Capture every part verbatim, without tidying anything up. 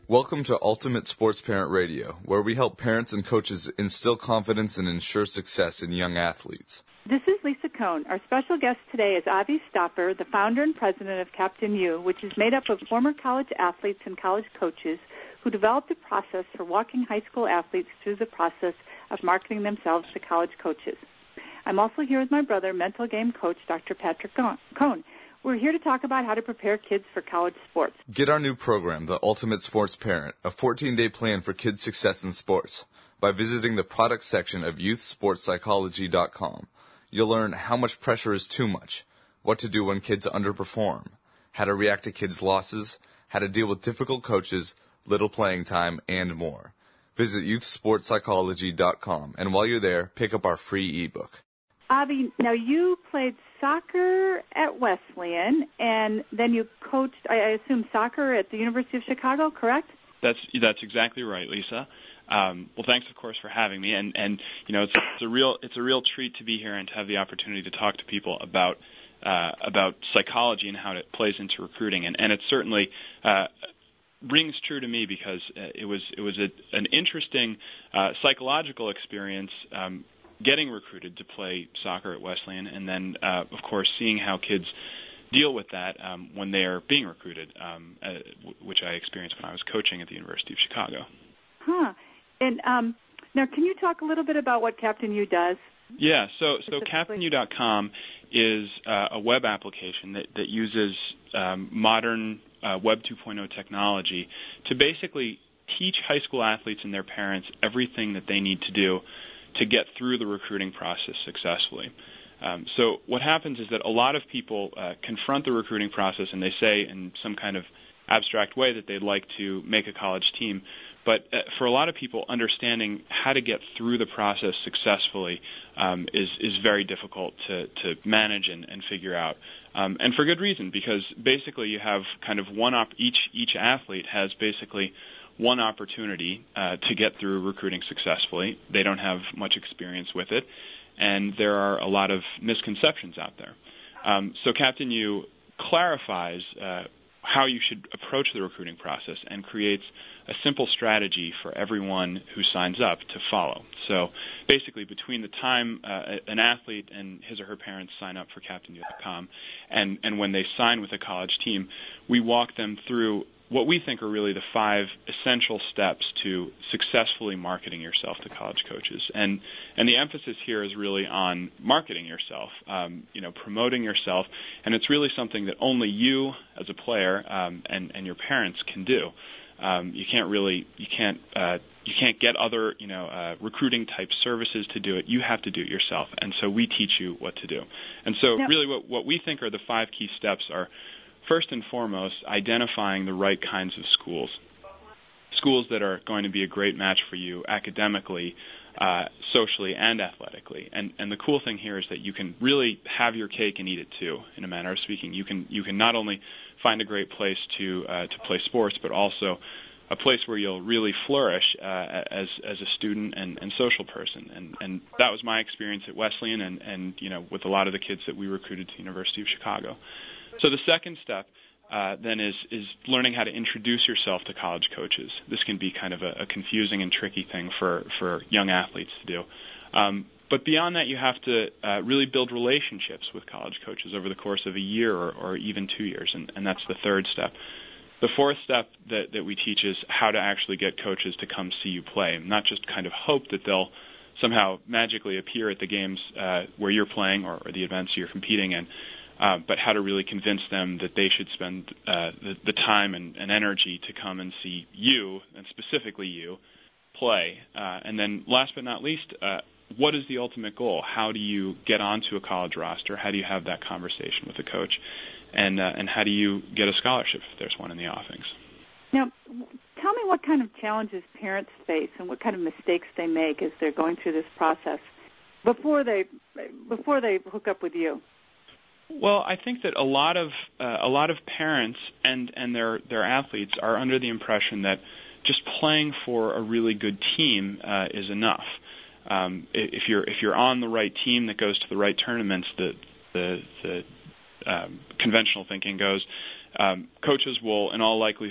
Welcome to Ultimate Sports Parent Radio, where we help parents and coaches instill confidence and ensure success in young athletes. This is Lisa Cohn. Our special guest today is Avi Stopper, the founder and president of Captain U, which is made up of former college athletes and college coaches who developed a process for walking high school athletes through the process of marketing themselves to college coaches. I'm also here with my brother, mental game coach, Doctor Patrick Cohn. We're here to talk about how to prepare kids for college sports. Get our new program, The Ultimate Sports Parent, a fourteen-day plan for kids' success in sports, by visiting the product section of youth sports psychology dot com. You'll learn how much pressure is too much, what to do when kids underperform, how to react to kids' losses, how to deal with difficult coaches, little playing time, and more. Visit youth sports psychology dot com, and while you're there, pick up our free ebook. Avi, now you played soccer at Wesleyan, and then you coached, I assume, soccer at the University of Chicago, correct? That's that's exactly right, Lisa. Um, well, thanks, of course, for having me. And, and you know, it's, it's a real it's a real treat to be here and to have the opportunity to talk to people about uh, about psychology and how it plays into recruiting. And, and it certainly uh, rings true to me because uh, it was it was a, an interesting uh, psychological experience. Um, getting recruited to play soccer at Wesleyan, and then, uh, of course, seeing how kids deal with that um, when they are being recruited, um, uh, w- which I experienced when I was coaching at the University of Chicago. Huh. And um, now, can you talk a little bit about what Captain U does? Yeah, so so Captain U dot com is uh, a web application that, that uses um, modern uh, Web two point oh technology to basically teach high school athletes and their parents everything that they need to do to get through the recruiting process successfully. Um, so what happens is that a lot of people uh, confront the recruiting process and they say in some kind of abstract way that they'd like to make a college team. But uh, for a lot of people, understanding how to get through the process successfully um, is, is very difficult to, to manage and, and figure out. Um, and for good reason, because basically you have kind of one op- each each athlete has basically one opportunity uh, to get through recruiting successfully. They don't have much experience with it, and there are a lot of misconceptions out there. Um, so Captain U clarifies uh, how you should approach the recruiting process and creates a simple strategy for everyone who signs up to follow. So basically between the time uh, an athlete and his or her parents sign up for Captain U dot com and, and when they sign with a college team, we walk them through what we think are really the five essential steps to successfully marketing yourself to college coaches. And and the emphasis here is really on marketing yourself, um, you know, promoting yourself, and it's really something that only you as a player um, and, and your parents can do. Um, you can't really, you can't, uh, you can't get other, you know, uh, recruiting type services to do it. You have to do it yourself, and so we teach you what to do. And so now, really what, what we think are the five key steps are, first and foremost, identifying the right kinds of schools, schools that are going to be a great match for you academically, uh, socially, and athletically. And, and the cool thing here is that you can really have your cake and eat it too, in a manner of speaking. You can you can not only find a great place to uh, to play sports, but also a place where you'll really flourish uh, as as a student and, and social person. And, and that was my experience at Wesleyan, and, and you know with a lot of the kids that we recruited to the University of Chicago. So the second step uh, then is is learning how to introduce yourself to college coaches. This can be kind of a, a confusing and tricky thing for, for young athletes to do. Um, but beyond that, you have to uh, really build relationships with college coaches over the course of a year or, or even two years, and, and that's the third step. The fourth step that, that we teach is how to actually get coaches to come see you play, and not just kind of hope that they'll somehow magically appear at the games uh, where you're playing or, or the events you're competing in. Uh, but how to really convince them that they should spend uh, the, the time and, and energy to come and see you, and specifically you, play. Uh, and then last but not least, uh, what is the ultimate goal? How do you get onto a college roster? How do you have that conversation with a coach? And, uh, and how do you get a scholarship if there's one in the offings? Now, tell me what kind of challenges parents face and what kind of mistakes they make as they're going through this process before they before they hook up with you. Well, I think that a lot of uh, a lot of parents and, and their their athletes are under the impression that just playing for a really good team uh, is enough. Um, if you're if you're on the right team that goes to the right tournaments, the the, the um, conventional thinking goes, um, coaches will in all likelihood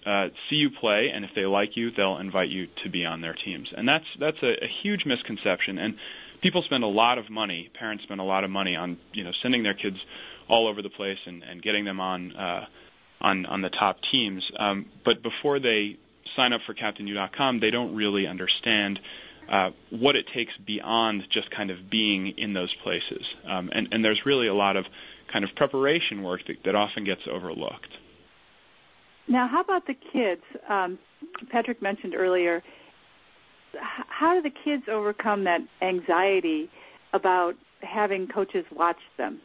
uh, see you play, and if they like you, they'll invite you to be on their teams. And that's that's a, a huge misconception. And people spend a lot of money, parents spend a lot of money on, you know, sending their kids all over the place and, and getting them on uh, on on the top teams. Um, but before they sign up for Captain U dot com, they don't really understand uh, what it takes beyond just kind of being in those places. Um, and, and there's really a lot of kind of preparation work that, that often gets overlooked. Now, how about the kids? Um, Patrick mentioned earlier, h- how do the kids overcome that anxiety about having coaches watch them?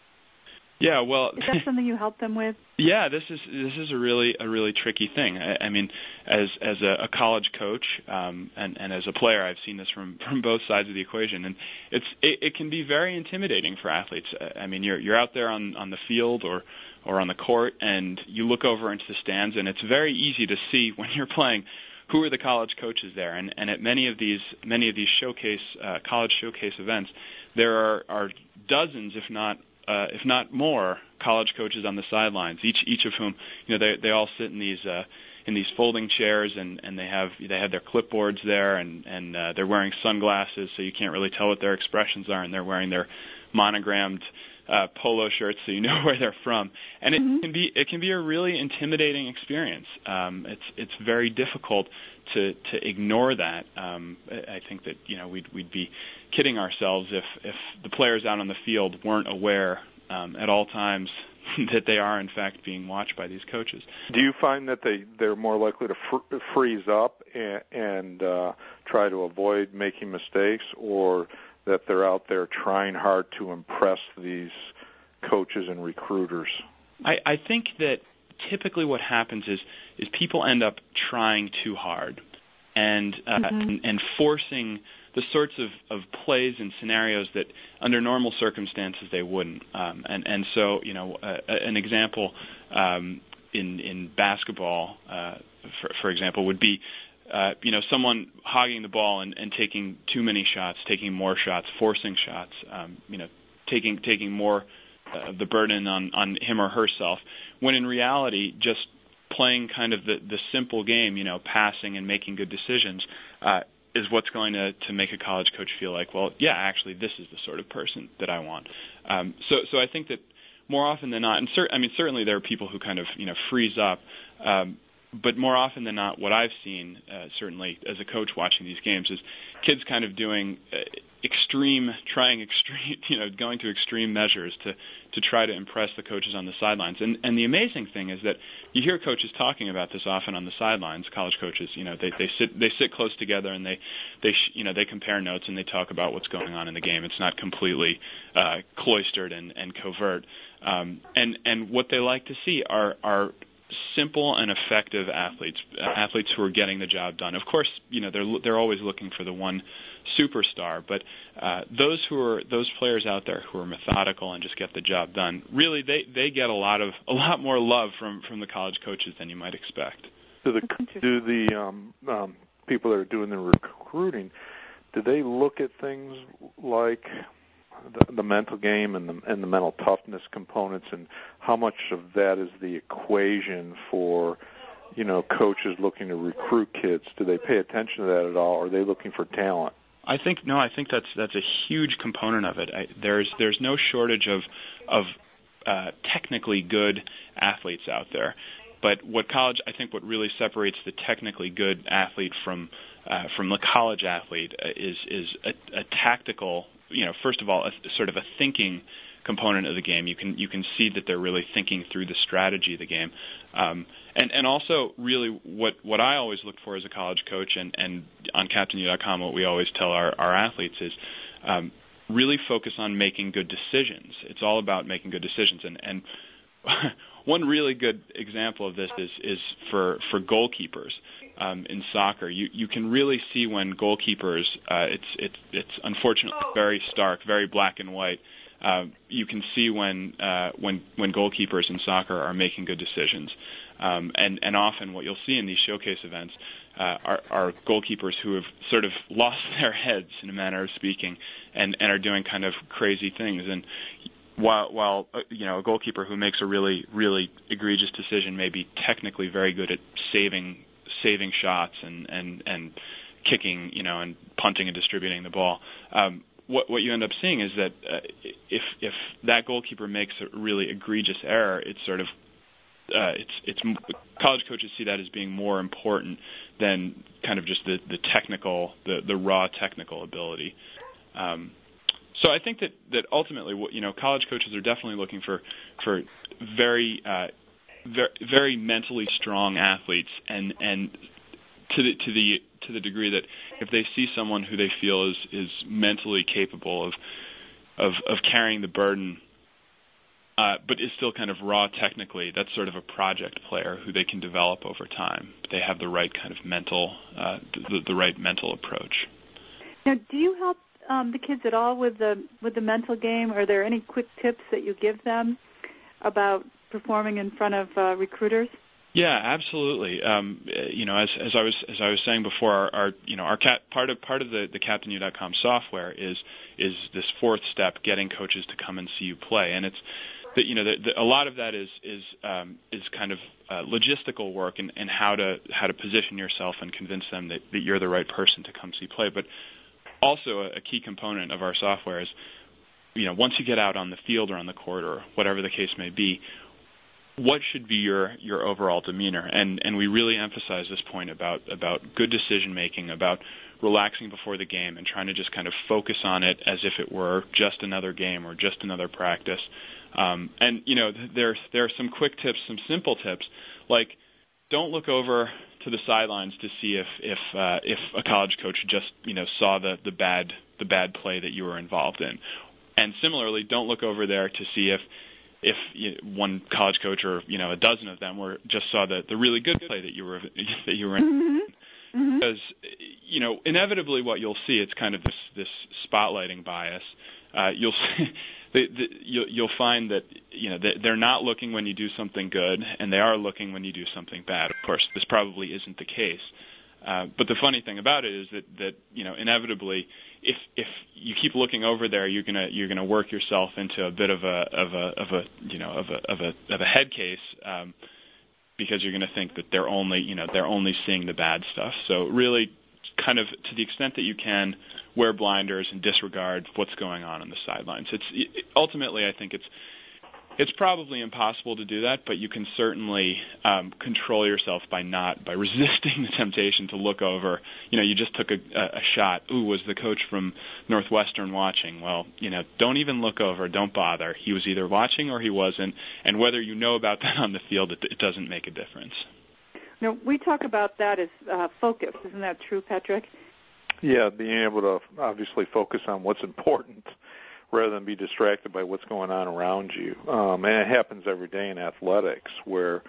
Yeah, well, is that something you help them with? Yeah, this is this is a really a really tricky thing. I, I mean, as as a, a college coach um, and and as a player, I've seen this from, from both sides of the equation, and it's it, it can be very intimidating for athletes. I mean, you're you're out there on, on the field or or on the court, and you look over into the stands, and it's very easy to see when you're playing who are the college coaches there. And, and at many of these many of these showcase uh, college showcase events, there are, are dozens, if not Uh, if not more, college coaches on the sidelines. Each each of whom, you know, they they all sit in these uh, in these folding chairs, and, and they have they have their clipboards there, and and uh, they're wearing sunglasses, so you can't really tell what their expressions are, and they're wearing their monogrammed uh, polo shirts, so you know where they're from. And it mm-hmm. can be it can be a really intimidating experience. Um, it's it's very difficult to to ignore that. Um, I think that, you know, we'd we'd be kidding ourselves if if the players out on the field weren't aware um, at all times that they are in fact being watched by these coaches. Do you find that they they're more likely to fr- freeze up and, and uh, try to avoid making mistakes, or that they're out there trying hard to impress these coaches and recruiters? I, I think that typically what happens is is people end up trying too hard and uh, mm-hmm. and, and forcing the sorts of, of plays and scenarios that under normal circumstances they wouldn't. Um, and, and so, you know, uh, an example um, in, in basketball, uh, for, for example, would be, uh, you know, someone hogging the ball and, and taking too many shots, taking more shots, forcing shots, um, you know, taking taking more of the burden on, on him or herself, when in reality just playing kind of the, the simple game, you know, passing and making good decisions, uh, is what's going to, to make a college coach feel like, well, yeah, actually, this is the sort of person that I want. Um, so, so I think that more often than not, and cer- I mean, certainly there are people who kind of, you know, freeze up, um, but more often than not, what I've seen, uh, certainly as a coach watching these games, is kids kind of doing uh, extreme, trying extreme, you know, going to extreme measures to, to try to impress the coaches on the sidelines. And and the amazing thing is that you hear coaches talking about this often on the sidelines. College coaches, you know, they they sit they sit close together and they they sh- you know they compare notes and they talk about what's going on in the game. It's not completely uh, cloistered and and covert. Um, and and what they like to see are are simple and effective athletes, uh, athletes who are getting the job done. Of course, you know, they're they're always looking for the one superstar, but uh, those who are those players out there who are methodical and just get the job done, really they, they get a lot of a lot more love from, from the college coaches than you might expect. Do the do the um, um, people that are doing the recruiting, do they look at things like the, the mental game and the and the mental toughness components, and how much of that is the equation for, you know, coaches looking to recruit kids? Do they pay attention to that at all, or are they looking for talent? I think no. I think that's that's a huge component of it. I, there's there's no shortage of of uh, technically good athletes out there, but what college I think what really separates the technically good athlete from uh, from the college athlete is is a, a tactical. You know, first of all, a, sort of a thinking component of the game. You can you can see that they're really thinking through the strategy of the game. Um, and, and also, really, what, what I always look for as a college coach, and, and on Captain U dot com, what we always tell our, our athletes is um, really focus on making good decisions. It's all about making good decisions. And, and one really good example of this is, is for, for goalkeepers um, in soccer. You, you can really see when goalkeepers, uh, it's, it's, it's unfortunately very stark, very black and white. Uh, you can see when uh, when when goalkeepers in soccer are making good decisions, um, and and often what you'll see in these showcase events uh, are, are goalkeepers who have sort of lost their heads, in a manner of speaking, and, and are doing kind of crazy things. And while while uh, you know a goalkeeper who makes a really really egregious decision may be technically very good at saving saving shots and and and kicking, you know, and punting and distributing the ball. Um, what what you end up seeing is that uh, if if that goalkeeper makes a really egregious error, it's sort of uh, it's it's college coaches see that as being more important than kind of just the the technical the the raw technical ability. Um, so I think that that ultimately, what, you know, college coaches are definitely looking for for very uh, very very mentally strong athletes, and and to the to the to the degree that if they see someone who they feel is is mentally capable of of of carrying the burden, uh, but is still kind of raw technically, that's sort of a project player who they can develop over time. They have the right kind of mental uh, the, the right mental approach. Now, do you help um, the kids at all with the with the mental game? Are there any quick tips that you give them about performing in front of uh, recruiters? Yeah, absolutely. Um, you know, as, as I was as I was saying before, our, our you know our cat, part of part of the, the Captain U dot com software is is this fourth step, getting coaches to come and see you play, and it's that you know the, the, a lot of that is is um, is kind of uh, logistical work and, and how to how to position yourself and convince them that, that you're the right person to come see play. But also a, a key component of our software is, you know, once you get out on the field or on the court or whatever the case may be, what should be your, your overall demeanor? And and we really emphasize this point about, about good decision making, about relaxing before the game and trying to just kind of focus on it as if it were just another game or just another practice. Um, and, you know, there, there are some quick tips, some simple tips, like don't look over to the sidelines to see if if uh, if a college coach just, you know, saw the, the bad the bad play that you were involved in. And similarly, don't look over there to see if if you know, one college coach or, you know, a dozen of them were just saw the, the really good play that you were that you were in. Mm-hmm. Mm-hmm. Because, you know, inevitably what you'll see, it's kind of this this spotlighting bias. Uh, you'll see, the, the, you'll, you'll find that, you know, they're not looking when you do something good, and they are looking when you do something bad. Of course, this probably isn't the case. Uh, but the funny thing about it is that, that you know, inevitably, if if you keep looking over there, you're gonna you're gonna work yourself into a bit of a of a of a you know of a of a of a head case, um, because you're gonna think that they're only you know they're only seeing the bad stuff. So really, kind of to the extent that you can, wear blinders and disregard what's going on on the sidelines. It's it, ultimately, I think it's it's probably impossible to do that, but you can certainly um, control yourself by not by resisting the temptation to look over. You know, you just took a, a shot. Ooh, was the coach from Northwestern watching? Well, you know, don't even look over. Don't bother. He was either watching or he wasn't, and whether you know about that on the field, it, it doesn't make a difference. Now, we talk about that as uh, focus. Isn't that true, Patrick? Yeah, being able to obviously focus on what's important rather than be distracted by what's going on around you. Um, and it happens every day in athletics where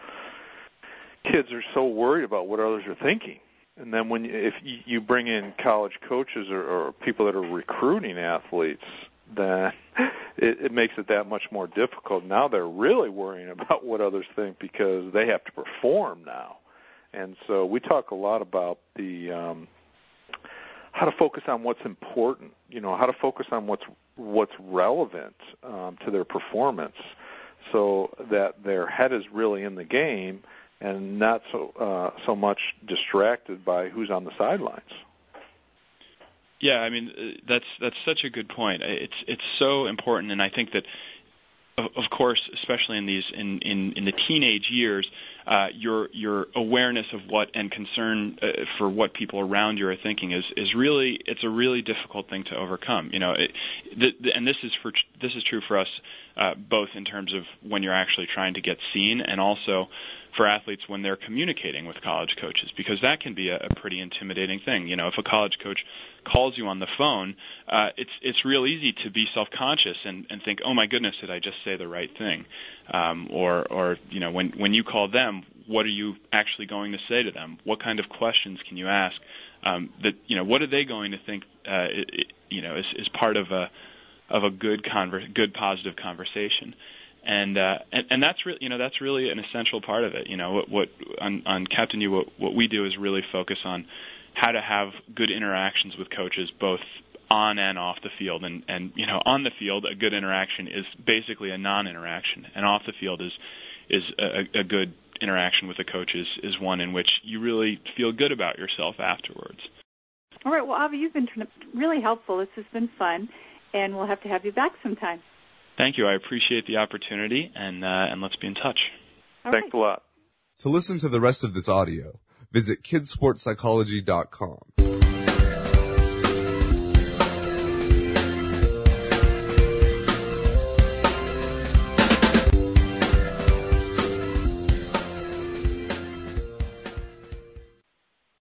kids are so worried about what others are thinking. And then when if you bring in college coaches or, or people that are recruiting athletes, then it, it makes it that much more difficult. Now they're really worrying about what others think because they have to perform now. And so we talk a lot about the um, how to focus on what's important, you know, how to focus on what's what's relevant um, to their performance so that their head is really in the game and not so uh, so much distracted by who's on the sidelines. Yeah, I mean, that's that's such a good point. It's it's so important, and I think that, of, of course, especially in these in, in, in the teenage years, uh, your your awareness of what and concern uh, for what people around you are thinking is, is really it's a really difficult thing to overcome. You know, it, the, the, and this is for this is true for us uh, both in terms of when you're actually trying to get seen, and also for athletes when they're communicating with college coaches, because that can be a, a pretty intimidating thing. You know, if a college coach calls you on the phone, uh, it's it's real easy to be self-conscious and, and think, oh my goodness, did I just say the right thing? Um, or or you know, when when you call them, what are you actually going to say to them? What kind of questions can you ask? Um, that you know, what are they going to think? Uh, it, it, you know, is, is part of a of a good conver- good positive conversation. And, uh, and and that's really you know that's really an essential part of it. You know what, what on, on Captain U, what, what we do is really focus on how to have good interactions with coaches, both on and off the field. And, and you know, on the field, a good interaction is basically a non-interaction, and off the field is is a, a good interaction with the coach is, is one in which you really feel good about yourself afterwards. All right. Well, Avi, you've been really helpful. This has been fun, and we'll have to have you back sometime. Thank you. I appreciate the opportunity, and uh, and let's be in touch. All Thanks right. a lot. To listen to the rest of this audio, visit kids sports psychology dot com.